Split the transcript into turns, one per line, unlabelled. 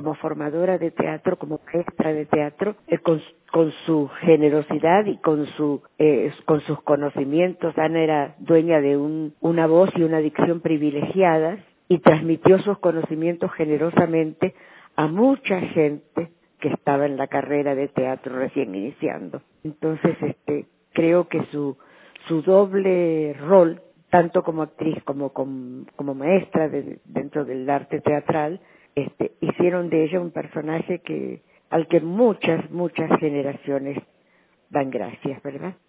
como formadora de teatro, como maestra de teatro, con su generosidad y con sus conocimientos. Ana era dueña de una voz y una dicción privilegiadas y transmitió sus conocimientos generosamente a mucha gente que estaba en la carrera de teatro recién iniciando. Entonces, creo que su doble rol, tanto como actriz como maestra dentro del arte teatral, hicieron de ella un personaje al que muchas generaciones dan gracias, ¿verdad?